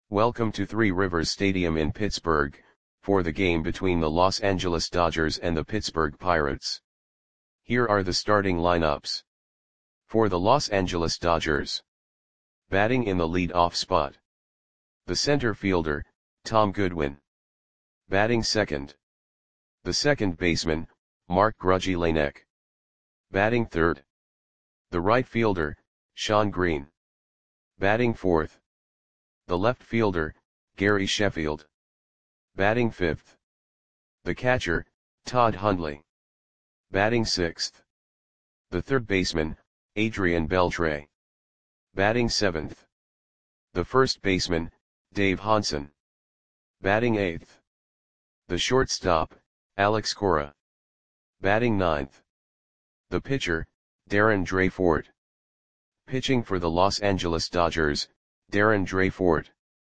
Welcome to Three Rivers Stadium in Pittsburgh, for the game between the Los Angeles Dodgers and the Pittsburgh Pirates. Here are the starting lineups. For the Los Angeles Dodgers. Batting in the lead-off spot. The center fielder, Tom Goodwin. Batting second. The second baseman, Mark Grudzielanek. Batting third. The right fielder, Shawn Green. Batting fourth. The left fielder, Gary Sheffield. Batting fifth. The catcher, Todd Hundley. Batting sixth. The third baseman, Adrian Beltre. Batting seventh. The first baseman, Dave Hansen. Batting eighth. The shortstop, Alex Cora. Batting ninth. The pitcher, Darren Dreyfort. Pitching for the Los Angeles Dodgers, Darren Dreyfort.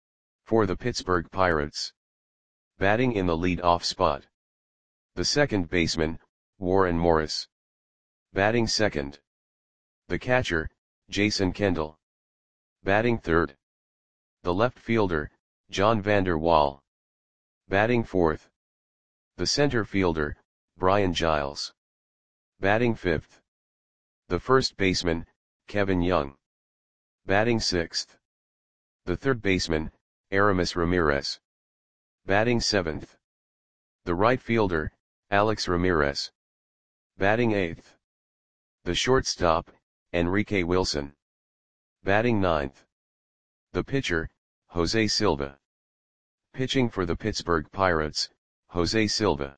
For the Pittsburgh Pirates. Batting in the lead-off spot. The second baseman, Warren Morris. Batting second. The catcher, Jason Kendall. Batting third. The left fielder, John Vander Wal. Batting fourth. The center fielder, Brian Giles. Batting fifth. The first baseman, Kevin Young. Batting sixth. The third baseman, Aramis Ramirez. Batting seventh. The right fielder, Alex Ramirez. Batting eighth. The shortstop, Enrique Wilson. Batting ninth. The pitcher, Jose Silva. Pitching for the Pittsburgh Pirates, Jose Silva.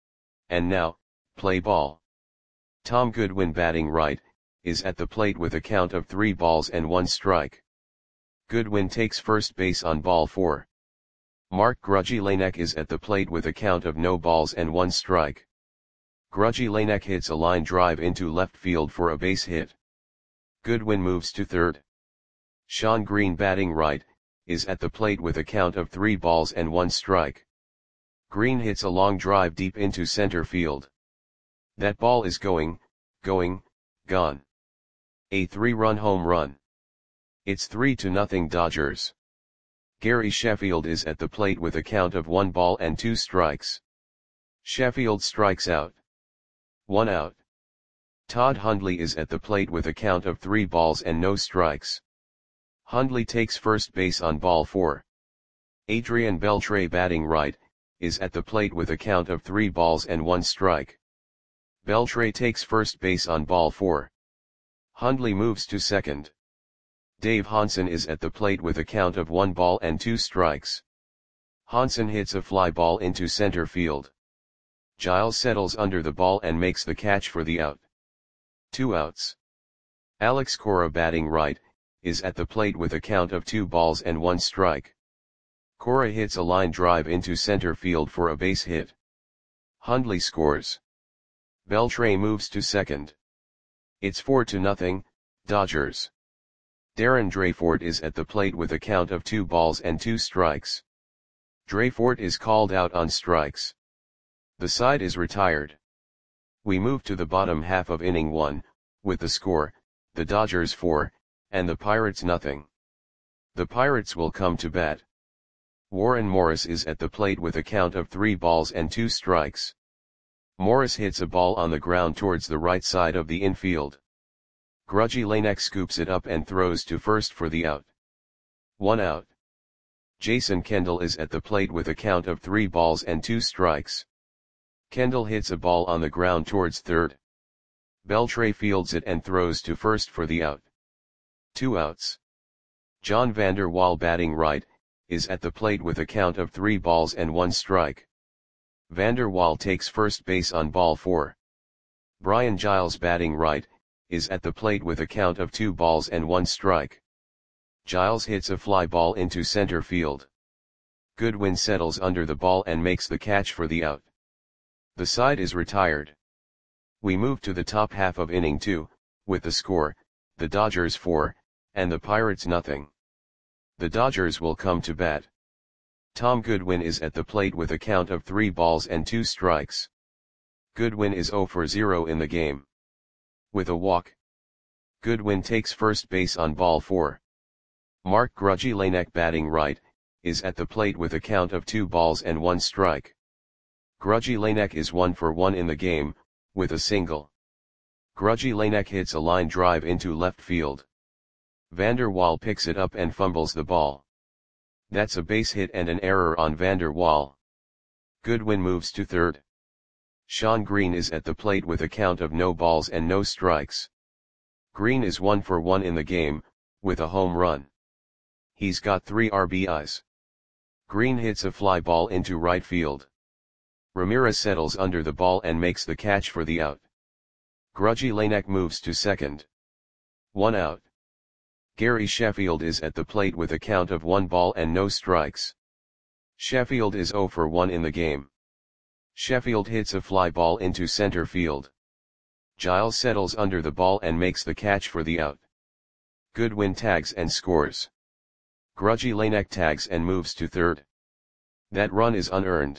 And now, play ball. Tom Goodwin batting right, is at the plate with a count of 3 balls and 1 strike. Goodwin takes first base on ball 4. Mark Grudzielanek is at the plate with a count of no balls and 1 strike. Grudzielanek hits a line drive into left field for a base hit. Goodwin moves to third. Shawn Green batting right, is at the plate with a count of 3 balls and 1 strike. Green hits a long drive deep into center field. That ball is gone. A 3-run home run. It's 3-0 Dodgers. Gary Sheffield is at the plate with a count of 1 ball and 2 strikes. Sheffield strikes out. 1 out. Todd Hundley is at the plate with a count of 3 balls and no strikes. Hundley takes first base on ball 4. Adrian Beltre batting right, is at the plate with a count of 3 balls and 1 strike. Beltre takes first base on ball 4. Hundley moves to second. Dave Hansen is at the plate with a count of 1 ball and 2 strikes. Hansen hits a fly ball into center field. Giles settles under the ball and makes the catch for the out. 2 outs. Alex Cora batting right, is at the plate with a count of 2 balls and 1 strike. Cora hits a line drive into center field for a base hit. Hundley scores. Beltre moves to second. It's 4-0, Dodgers. Darren Dreyfort is at the plate with a count of 2 balls and 2 strikes. Dreyfort is called out on strikes. The side is retired. We move to the bottom half of inning 1, with the score, the Dodgers 4, and the Pirates nothing. The Pirates will come to bat. Warren Morris is at the plate with a count of 3 balls and 2 strikes. Morris hits a ball on the ground towards the right side of the infield. Grudzielanek scoops it up and throws to first for the out. 1 out. Jason Kendall is at the plate with a count of 3 balls and 2 strikes. Kendall hits a ball on the ground towards third. Beltre fields it and throws to first for the out. 2 outs. John Vander Wal batting right, is at the plate with a count of 3 balls and 1 strike. Vander Wal takes first base on ball 4. Brian Giles batting right, is at the plate with a count of 2 balls and 1 strike. Giles hits a fly ball into center field. Goodwin settles under the ball and makes the catch for the out. The side is retired. We move to the top half of inning 2, with the score, the Dodgers 4, and the Pirates nothing. The Dodgers will come to bat. Tom Goodwin is at the plate with a count of 3 balls and 2 strikes. Goodwin is 0 for 0 in the game. With a walk. Goodwin takes first base on ball 4. Mark Grudzielanek batting right, is at the plate with a count of 2 balls and 1 strike. Grudgy Lanek is 1 for 1 in the game, with a single. Grudgy Lanek hits a line drive into left field. Vander Waal picks it up and fumbles the ball. That's a base hit and an error on Vander Waal. Goodwin moves to third. Sean Green is at the plate with a count of no balls and no strikes. Green is 1 for 1 in the game, with a home run. He's got 3 RBIs. Green hits a fly ball into right field. Ramirez settles under the ball and makes the catch for the out. Grudgy Lanek moves to second. 1 out. Gary Sheffield is at the plate with a count of 1 ball and no strikes. Sheffield is 0 for 1 in the game. Sheffield hits a fly ball into center field. Giles settles under the ball and makes the catch for the out. Goodwin tags and scores. Grudgy Lanek tags and moves to third. That run is unearned.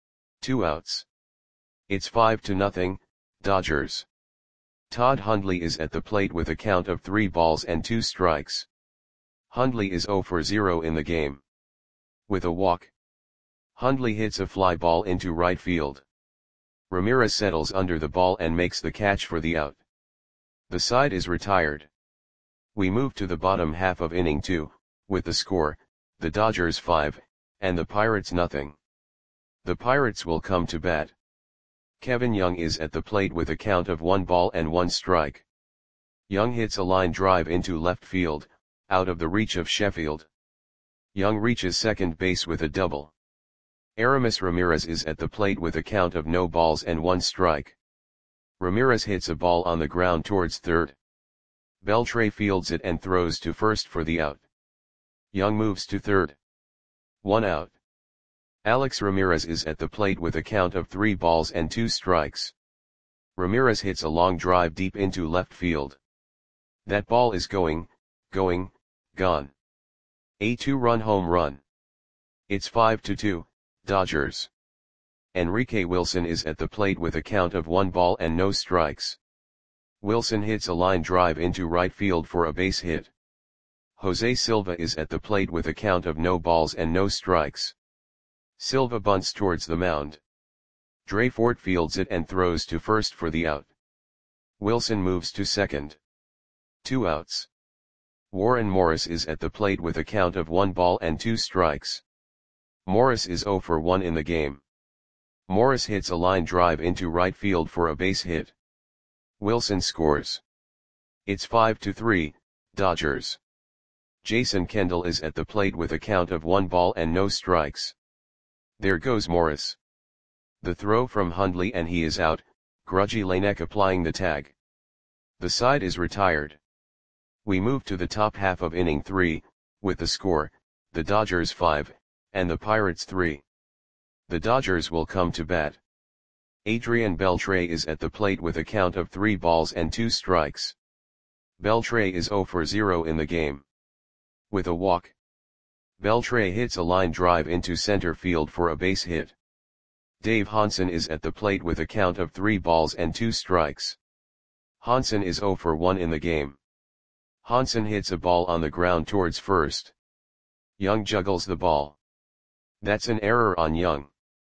2 outs. It's 5-0, Dodgers. Todd Hundley is at the plate with a count of 3 balls and 2 strikes. Hundley is 0 for 0 in the game. With a walk. Hundley hits a fly ball into right field. Ramirez settles under the ball and makes the catch for the out. The side is retired. We move to the bottom half of inning 2, with the score, the Dodgers 5, and the Pirates nothing. The Pirates will come to bat. Kevin Young is at the plate with a count of 1 ball and 1 strike. Young hits a line drive into left field, out of the reach of Sheffield. Young reaches second base with a double. Aramis Ramirez is at the plate with a count of no balls and 1 strike. Ramirez hits a ball on the ground towards third. Beltre fields it and throws to first for the out. Young moves to third. 1 out. Alex Ramirez is at the plate with a count of 3 balls and 2 strikes. Ramirez hits a long drive deep into left field. That ball is gone. A 2-run home run. It's 5-2, Dodgers. Enrique Wilson is at the plate with a count of 1 ball and no strikes. Wilson hits a line drive into right field for a base hit. Jose Silva is at the plate with a count of no balls and no strikes. Silva bunts towards the mound. Dre Fort fields it and throws to first for the out. Wilson moves to second. 2 outs. Warren Morris is at the plate with a count of 1 ball and 2 strikes. Morris is 0 for 1 in the game. Morris hits a line drive into right field for a base hit. Wilson scores. It's 5-3, Dodgers. Jason Kendall is at the plate with a count of 1 ball and no strikes. There goes Morris. The throw from Hundley and he is out, Grudgy Lanek applying the tag. The side is retired. We move to the top half of inning 3, with the score, the Dodgers 5, and the Pirates 3. The Dodgers will come to bat. Adrian Beltre is at the plate with a count of 3 balls and 2 strikes. Beltre is 0 for 0 in the game. With a walk. Beltre hits a line drive into center field for a base hit. Dave Hansen is at the plate with a count of 3 balls and 2 strikes. Hansen is 0 for 1 in the game. Hansen hits a ball on the ground towards first. Young juggles the ball. That's an error on Young.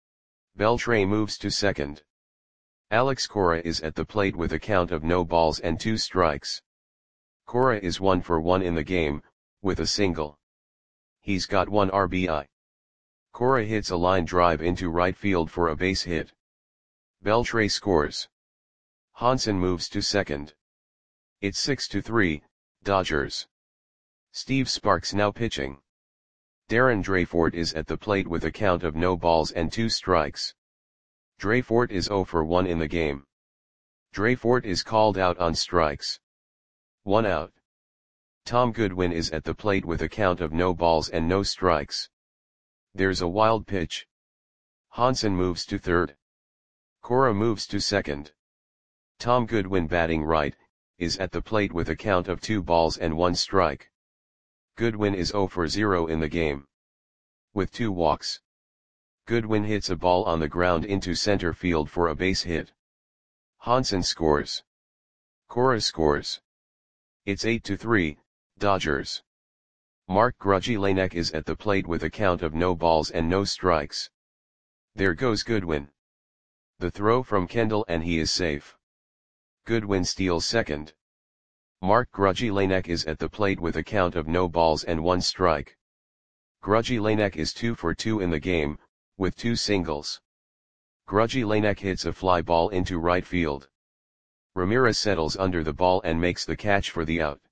Beltre moves to second. Alex Cora is at the plate with a count of no balls and 2 strikes. Cora is 1 for 1 in the game, with a single. He's got 1 RBI. Cora hits a line drive into right field for a base hit. Beltre scores. Hansen moves to second. It's 6-3, Dodgers. Steve Sparks now pitching. Darren Dreyfort is at the plate with a count of no balls and 2 strikes. Dreyfort is 0 for 1 in the game. Dreyfort is called out on strikes. 1 out. Tom Goodwin is at the plate with a count of no balls and no strikes. There's a wild pitch. Hansen moves to third. Cora moves to second. Tom Goodwin batting right, is at the plate with a count of 2 balls and 1 strike. Goodwin is 0 for 0 in the game. With 2 walks. Goodwin hits a ball on the ground into center field for a base hit. Hansen scores. Cora scores. It's 8-3, Dodgers. Mark Grudgy Lanek is at the plate with a count of no balls and no strikes. There goes Goodwin. The throw from Kendall and he is safe. Goodwin steals second. Mark Grudgy Lanek is at the plate with a count of no balls and one strike. Grudgy Lanek is 2 for 2 in the game, with 2 singles. Grudgy Lanek hits a fly ball into right field. Ramirez settles under the ball and makes the catch for the out.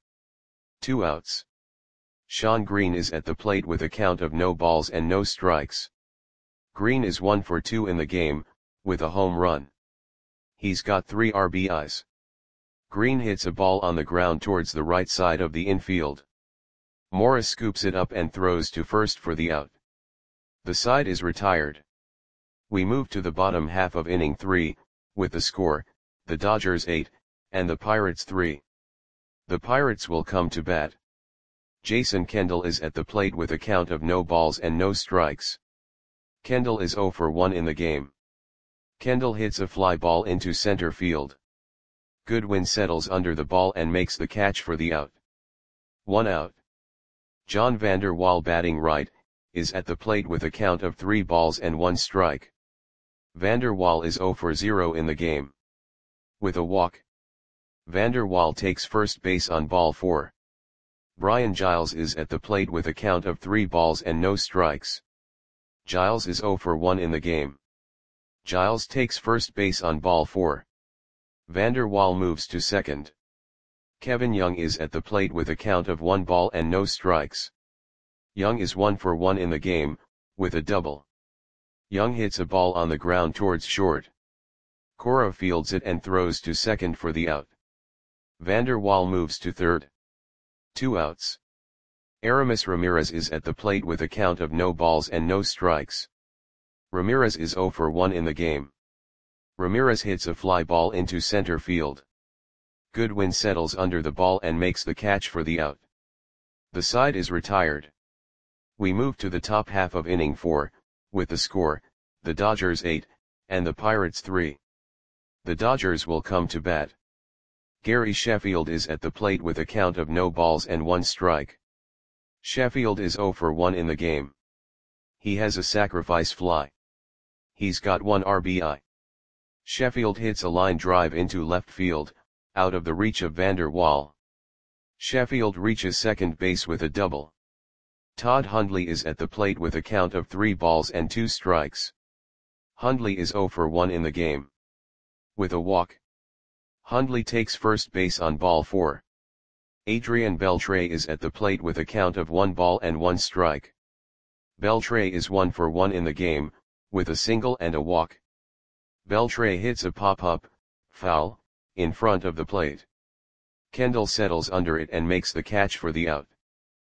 2 outs. Shawn Green is at the plate with a count of no balls and no strikes. Green is 1 for 2 in the game, with a home run. He's got 3 RBIs. Green hits a ball on the ground towards the right side of the infield. Morris scoops it up and throws to first for the out. The side is retired. We move to the bottom half of inning 3, with the score, the Dodgers 8, and the Pirates 3. The Pirates will come to bat. Jason Kendall is at the plate with a count of no balls and no strikes. Kendall is 0 for 1 in the game. Kendall hits a fly ball into center field. Goodwin settles under the ball and makes the catch for the out. 1 out. John Vander Wal, batting right, is at the plate with a count of 3 balls and 1 strike. Vander Wal is 0 for 0 in the game. With a walk, Vander Wal takes first base on ball 4. Brian Giles is at the plate with a count of 3 balls and no strikes. Giles is 0 for 1 in the game. Giles takes first base on ball 4. Vander Wal moves to second. Kevin Young is at the plate with a count of 1 ball and no strikes. Young is 1 for 1 in the game, with a double. Young hits a ball on the ground towards short. Cora fields it and throws to second for the out. Vander Wal moves to third. 2 outs. Aramis Ramirez is at the plate with a count of no balls and no strikes. Ramirez is 0 for 1 in the game. Ramirez hits a fly ball into center field. Goodwin settles under the ball and makes the catch for the out. The side is retired. We move to the top half of inning 4, with the score, the Dodgers 8, and the Pirates 3. The Dodgers will come to bat. Gary Sheffield is at the plate with a count of no balls and 1 strike. Sheffield is 0 for 1 in the game. He has a sacrifice fly. He's got 1 RBI. Sheffield hits a line drive into left field, out of the reach of Vander Wal. Sheffield reaches second base with a double. Todd Hundley is at the plate with a count of 3 balls and 2 strikes. Hundley is 0 for 1 in the game. With a walk, Hundley takes first base on ball 4. Adrian Beltre is at the plate with a count of 1 ball and 1 strike. Beltre is 1 for 1 in the game, with a single and a walk. Beltre hits a pop-up, foul, in front of the plate. Kendall settles under it and makes the catch for the out.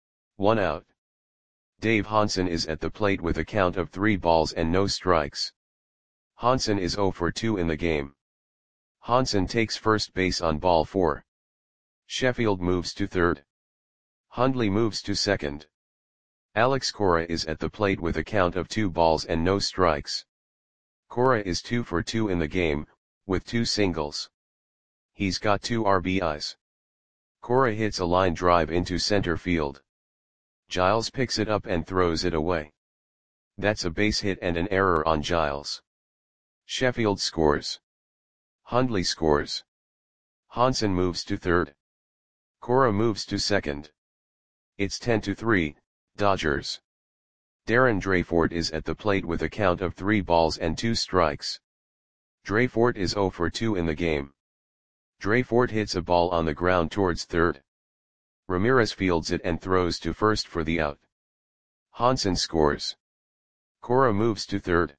1 out. Dave Hansen is at the plate with a count of 3 balls and no strikes. Hansen is 0 for 2 in the game. Hansen takes first base on ball 4. Sheffield moves to third. Hundley moves to second. Alex Cora is at the plate with a count of 2 balls and no strikes. Cora is 2 for 2 in the game, with 2 singles. He's got 2 RBIs. Cora hits a line drive into center field. Giles picks it up and throws it away. That's a base hit and an error on Giles. Sheffield scores. Hundley scores. Hansen moves to third. Cora moves to second. It's 10-3, Dodgers. Darren Dreyfort is at the plate with a count of 3 balls and 2 strikes. Dreyfort is 0 for 2 in the game. Dreyfort hits a ball on the ground towards third. Ramirez fields it and throws to first for the out. Hansen scores. Cora moves to third.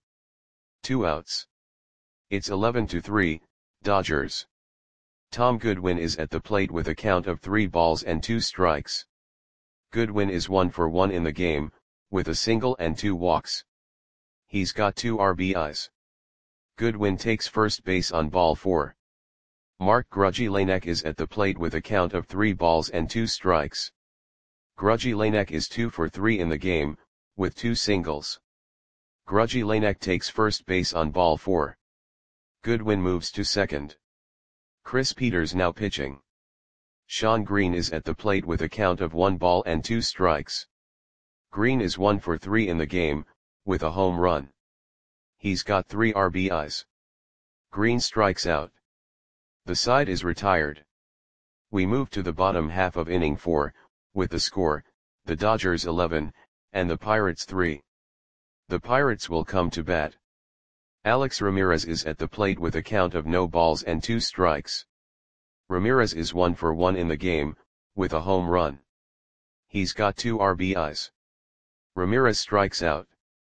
2 outs. It's 11-3, Dodgers. Tom Goodwin is at the plate with a count of 3 balls and 2 strikes. Goodwin is 1 for 1 in the game, with a single and 2 walks. He's got 2 RBIs. Goodwin takes first base on ball 4. Mark Grudgy Lanek is at the plate with a count of 3 balls and 2 strikes. Grudgy Lanek is 2 for 3 in the game, with 2 singles. Grudgy Lanek takes first base on ball 4. Goodwin moves to second. Chris Peters now pitching. Shawn Green is at the plate with a count of 1 ball and 2 strikes. Green is 1 for 3 in the game, with a home run. He's got 3 RBIs. Green strikes out. The side is retired. We move to the bottom half of inning 4, with the score, the Dodgers 11, and the Pirates 3. The Pirates will come to bat. Alex Ramirez is at the plate with a count of no balls and 2 strikes. Ramirez is 1 for 1 in the game, with a home run. He's got 2 RBIs. Ramirez strikes out.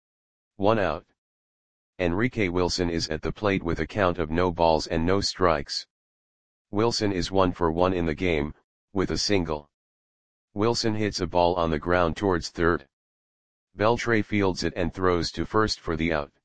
1 out. Enrique Wilson is at the plate with a count of no balls and no strikes. Wilson is 1 for 1 in the game, with a single. Wilson hits a ball on the ground towards third. Beltre fields it and throws to first for the out.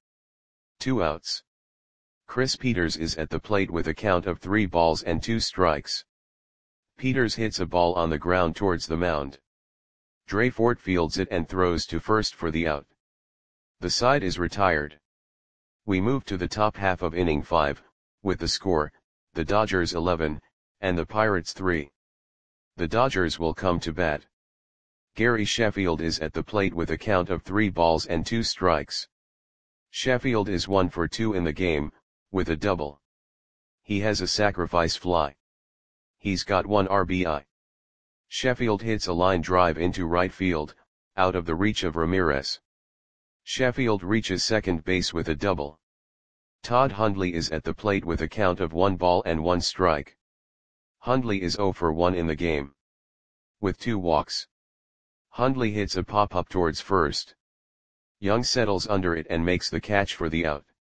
2 outs. Chris Peters is at the plate with a count of 3 balls and 2 strikes. Peters hits a ball on the ground towards the mound. Dre Fort fields it and throws to first for the out. The side is retired. We move to the top half of inning 5, with the score, the Dodgers 11, and the Pirates 3. The Dodgers will come to bat. Gary Sheffield is at the plate with a count of 3 balls and 2 strikes. Sheffield is 1 for 2 in the game, with a double. He has a sacrifice fly. He's got 1 RBI. Sheffield hits a line drive into right field, out of the reach of Ramirez. Sheffield reaches second base with a double. Todd Hundley is at the plate with a count of 1 ball and 1 strike. Hundley is 0 for 1 in the game. With 2 walks. Hundley hits a pop-up towards first. Young settles under it and makes the catch for the out.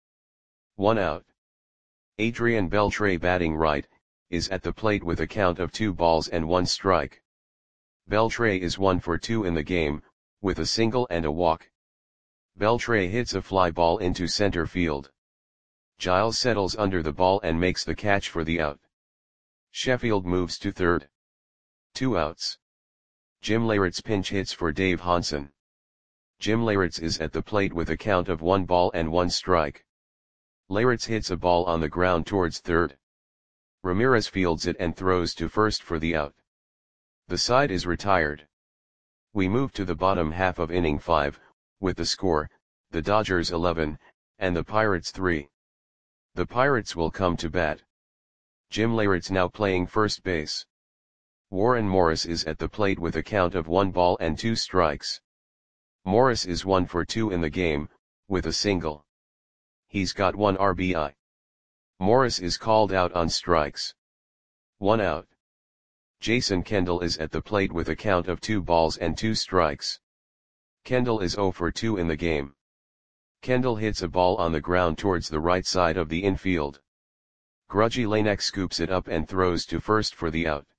1 out. Adrian Beltre, batting right, is at the plate with a count of 2 balls and 1 strike. Beltre is 1 for 2 in the game, with a single and a walk. Beltre hits a fly ball into center field. Giles settles under the ball and makes the catch for the out. Sheffield moves to third. 2 outs. Jim Leyritz pinch hits for Dave Hansen. Jim Leyritz is at the plate with a count of 1 ball and 1 strike. Leyritz hits a ball on the ground towards third. Ramirez fields it and throws to first for the out. The side is retired. We move to the bottom half of inning 5, with the score, the Dodgers 11, and the Pirates 3. The Pirates will come to bat. Jim Leyritz now playing first base. Warren Morris is at the plate with a count of 1 ball and 2 strikes. Morris is 1 for 2 in the game, with a single. He's got 1 RBI. Morris is called out on strikes. 1 out. Jason Kendall is at the plate with a count of 2 balls and 2 strikes. Kendall is 0 for 2 in the game. Kendall hits a ball on the ground towards the right side of the infield. Grudgy Lanek scoops it up and throws to first for the out.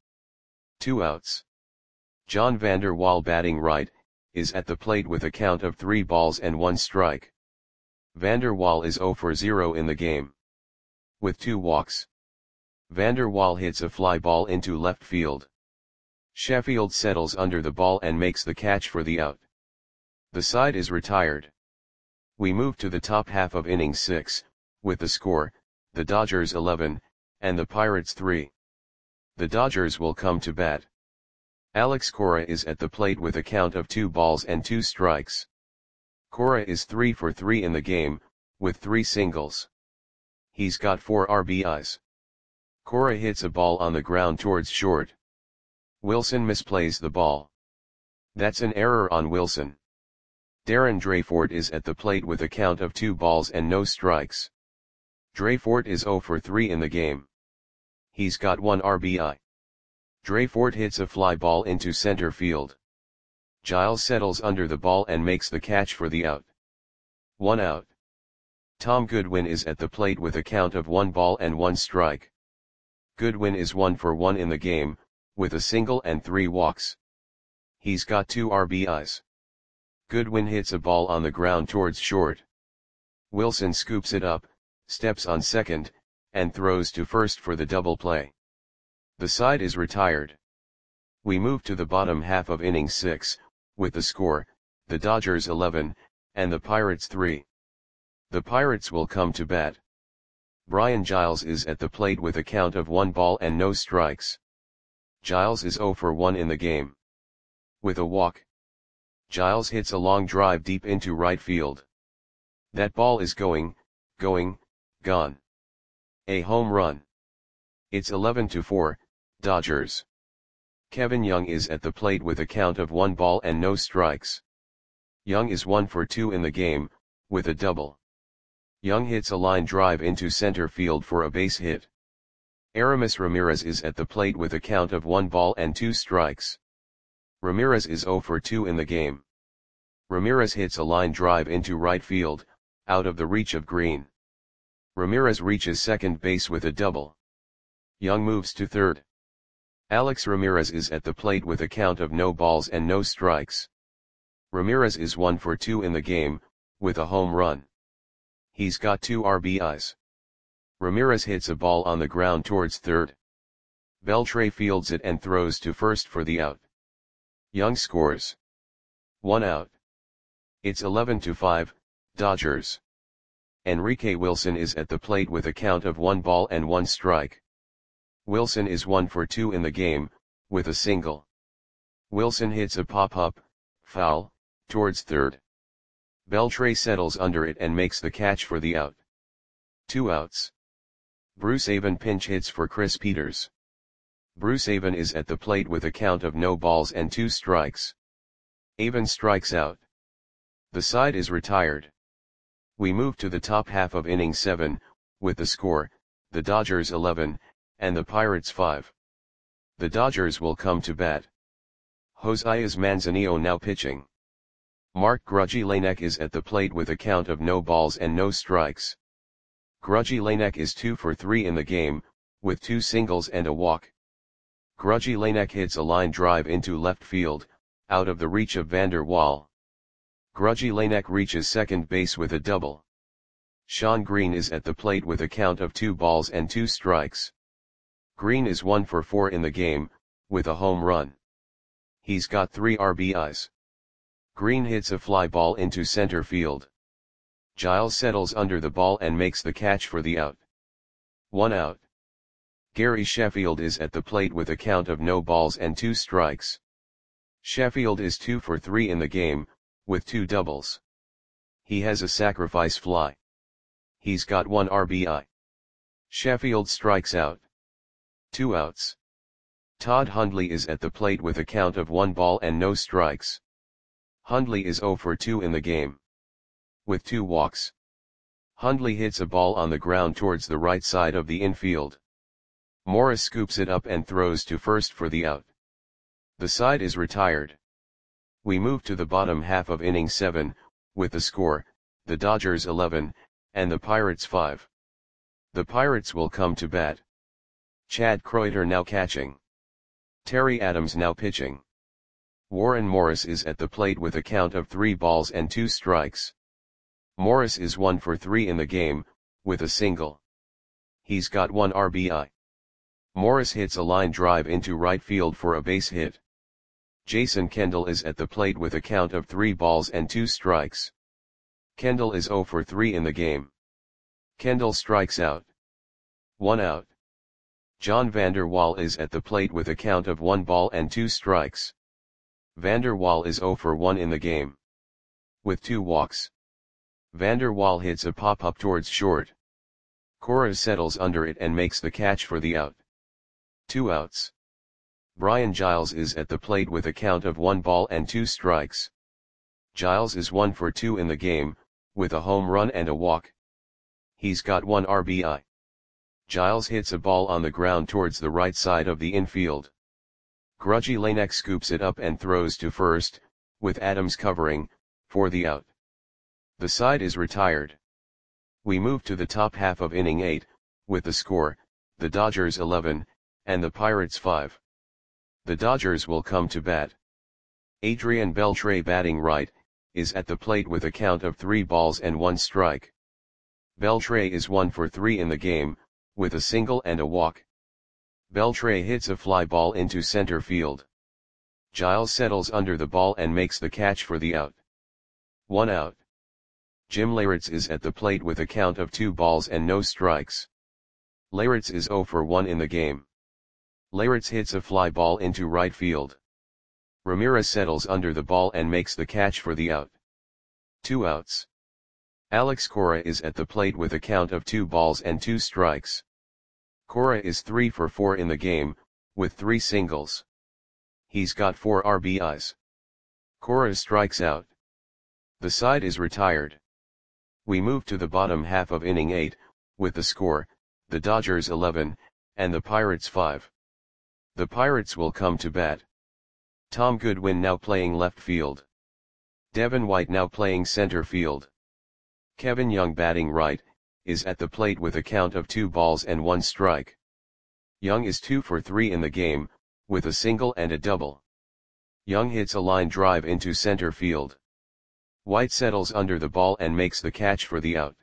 2 outs. John Vander Wal, batting right, is at the plate with a count of 3 balls and 1 strike. Vander Wal is 0 for 0 in the game. With 2 walks. Vander Wal hits a fly ball into left field. Sheffield settles under the ball and makes the catch for the out. The side is retired. We move to the top half of inning 6, with the score, the Dodgers 11, and the Pirates 3. The Dodgers will come to bat. Alex Cora is at the plate with a count of 2 balls and 2 strikes. Cora is 3 for 3 in the game, with 3 singles. He's got 4 RBIs. Cora hits a ball on the ground towards short. Wilson misplays the ball. That's an error on Wilson. Darren Dreyfort is at the plate with a count of 2 balls and no strikes. Dreyfort is 0 for 3 in the game. He's got 1 RBI. Dreyfort hits a fly ball into center field. Giles settles under the ball and makes the catch for the out. 1 out. Tom Goodwin is at the plate with a count of 1 ball and 1 strike. Goodwin is 1 for 1 in the game, with a single and 3 walks. He's got 2 RBIs. Goodwin hits a ball on the ground towards short. Wilson scoops it up, steps on second, and throws to first for the double play. The side is retired. We move to the bottom half of inning 6, with the score, the Dodgers 11, and the Pirates 3. The Pirates will come to bat. Brian Giles is at the plate with a count of 1 ball and no strikes. Giles is 0 for 1 in the game. With a walk. Giles hits a long drive deep into right field. That ball is going, gone. A home run. It's 11-4, Dodgers. Kevin Young is at the plate with a count of 1 ball and no strikes. Young is 1 for 2 in the game, with a double. Young hits a line drive into center field for a base hit. Aramis Ramirez is at the plate with a count of 1 ball and 2 strikes. Ramirez is 0 for 2 in the game. Ramirez hits a line drive into right field, out of the reach of Green. Ramirez reaches second base with a double. Young moves to third. Alex Ramirez is at the plate with a count of no balls and no strikes. Ramirez is 1 for 2 in the game, with a home run. He's got 2 RBIs. Ramirez hits a ball on the ground towards third. Beltre fields it and throws to first for the out. Young scores. 1 out. It's 11-5, Dodgers. Enrique Wilson is at the plate with a count of 1 ball and 1 strike. Wilson is 1 for 2 in the game, with a single. Wilson hits a pop-up, foul, towards third. Beltre settles under it and makes the catch for the out. 2 outs. Bruce Avon pinch hits for Chris Peters. Bruce Avon is at the plate with a count of no balls and 2 strikes. Avon strikes out. The side is retired. We move to the top half of inning 7, with the score, the Dodgers 11, and the Pirates 5. The Dodgers will come to bat. Josias Manzanillo now pitching. Mark Grudzielanek is at the plate with a count of no balls and no strikes. Grudzielanek is 2 for 3 in the game, with 2 singles and a walk. Grudzielanek hits a line drive into left field, out of the reach of Vander Waal. Grudzielanek reaches second base with a double. Sean Green is at the plate with a count of 2 balls and 2 strikes. Green is 1 for 4 in the game, with a home run. He's got 3 RBIs. Green hits a fly ball into center field. Giles settles under the ball and makes the catch for the out. 1 out. Gary Sheffield is at the plate with a count of no balls and 2 strikes. Sheffield is 2 for 3 in the game, with 2 doubles. He has a sacrifice fly. He's got 1 RBI. Sheffield strikes out. 2 outs. Todd Hundley is at the plate with a count of 1 ball and no strikes. Hundley is 0 for 2 in the game. With 2 walks. Hundley hits a ball on the ground towards the right side of the infield. Morris scoops it up and throws to first for the out. The side is retired. We move to the bottom half of inning 7, with the score, the Dodgers 11, and the Pirates 5. The Pirates will come to bat. Chad Kreuter now catching. Terry Adams now pitching. Warren Morris is at the plate with a count of 3 balls and 2 strikes. Morris is 1 for 3 in the game, with a single. He's got 1 RBI. Morris hits a line drive into right field for a base hit. Jason Kendall is at the plate with a count of 3 balls and 2 strikes. Kendall is 0 for 3 in the game. Kendall strikes out. 1 out. John Vander Waal is at the plate with a count of 1 ball and 2 strikes. Vander Waal is 0 for 1 in the game. With 2 walks. Vander Waal hits a pop-up towards short. Cora settles under it and makes the catch for the out. 2 outs. Brian Giles is at the plate with a count of 1 ball and 2 strikes. Giles is 1 for 2 in the game, with a home run and a walk. He's got 1 RBI. Giles hits a ball on the ground towards the right side of the infield. Grudzielanek scoops it up and throws to first, with Adams covering, for the out. The side is retired. We move to the top half of inning 8, with the score, the Dodgers 11, and the Pirates 5. The Dodgers will come to bat. Adrian Beltre batting right, is at the plate with a count of 3 balls and 1 strike. Beltre is 1 for 3 in the game, with a single and a walk. Beltre hits a fly ball into center field. Giles settles under the ball and makes the catch for the out. 1 out. Jim Leyritz is at the plate with a count of 2 balls and no strikes. Leyritz is 0 for 1 in the game. Leyritz hits a fly ball into right field. Ramirez settles under the ball and makes the catch for the out. 2 outs. Alex Cora is at the plate with a count of 2 balls and 2 strikes. Cora is 3 for 4 in the game, with 3 singles. He's got 4 RBIs. Cora strikes out. The side is retired. We move to the bottom half of inning 8, with the score, the Dodgers 11, and the Pirates 5. The Pirates will come to bat. Tom Goodwin now playing left field. Devin White now playing center field. Kevin Young batting right, is at the plate with a count of 2 balls and 1 strike. Young is 2 for 3 in the game, with a single and a double. Young hits a line drive into center field. White settles under the ball and makes the catch for the out.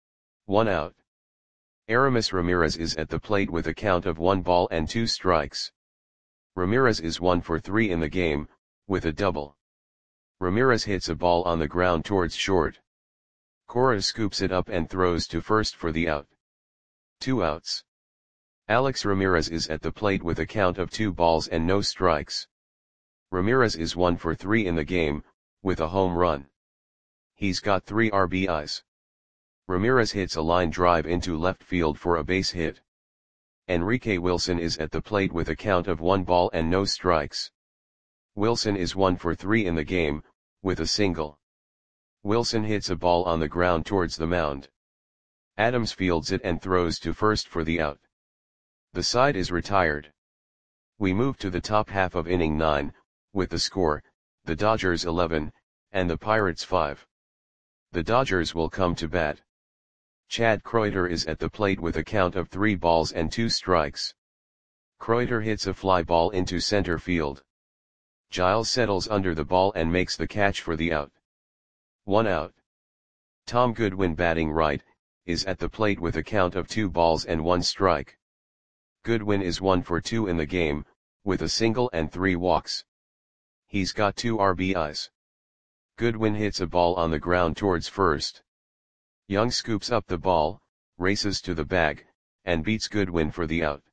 1 out. Aramis Ramirez is at the plate with a count of 1 ball and 2 strikes. Ramirez is 1 for 3 in the game, with a double. Ramirez hits a ball on the ground towards short. Cora scoops it up and throws to first for the out. 2 outs. Alex Ramirez is at the plate with a count of 2 balls and no strikes. Ramirez is 1 for 3 in the game, with a home run. He's got 3 RBIs. Ramirez hits a line drive into left field for a base hit. Enrique Wilson is at the plate with a count of 1 ball and no strikes. Wilson is 1 for 3 in the game, with a single. Wilson hits a ball on the ground towards the mound. Adams fields it and throws to first for the out. The side is retired. We move to the top half of inning 9, with the score, the Dodgers 11, and the Pirates 5. The Dodgers will come to bat. Chad Kreuter is at the plate with a count of 3 balls and 2 strikes. Kreuter hits a fly ball into center field. Giles settles under the ball and makes the catch for the out. 1 out. Tom Goodwin batting right, is at the plate with a count of 2 balls and 1 strike. Goodwin is 1 for 2 in the game, with a single and 3 walks. He's got 2 RBIs. Goodwin hits a ball on the ground towards first. Young scoops up the ball, races to the bag, and beats Goodwin for the out.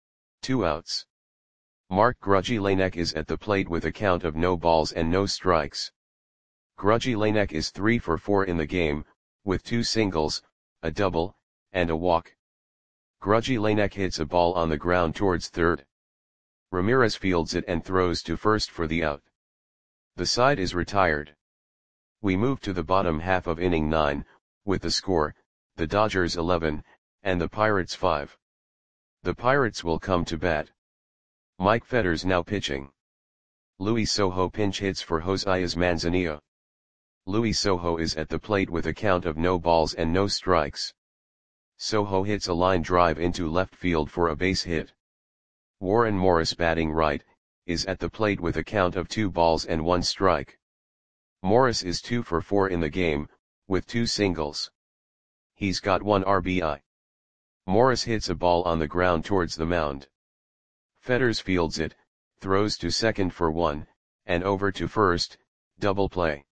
2 outs. Mark Grudzielanek is at the plate with a count of no balls and no strikes. Grudzielanek is 3 for 4 in the game, with 2 singles, a double, and a walk. Grudzielanek hits a ball on the ground towards third. Ramirez fields it and throws to first for the out. The side is retired. We move to the bottom half of inning 9, with the score, the Dodgers 11, and the Pirates 5. The Pirates will come to bat. Mike Fetters now pitching. Luis Sojo pinch hits for Josias Manzanilla. Luis Sojo is at the plate with a count of no balls and no strikes. Sojo hits a line drive into left field for a base hit. Warren Morris batting right, is at the plate with a count of 2 balls and 1 strike. Morris is 2 for 4 in the game, with 2 singles. He's got 1 RBI. Morris hits a ball on the ground towards the mound. Fetters fields it, throws to second for 1, and over to first, double play.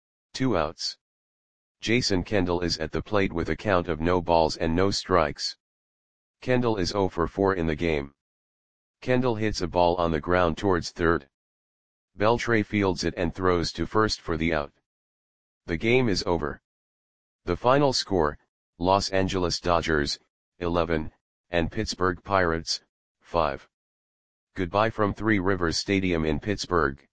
2 outs. Jason Kendall is at the plate with a count of no balls and no strikes. Kendall is 0 for 4 in the game. Kendall hits a ball on the ground towards third. Beltre fields it and throws to first for the out. The game is over. The final score, Los Angeles Dodgers, 11, and Pittsburgh Pirates, 5. Goodbye from Three Rivers Stadium in Pittsburgh.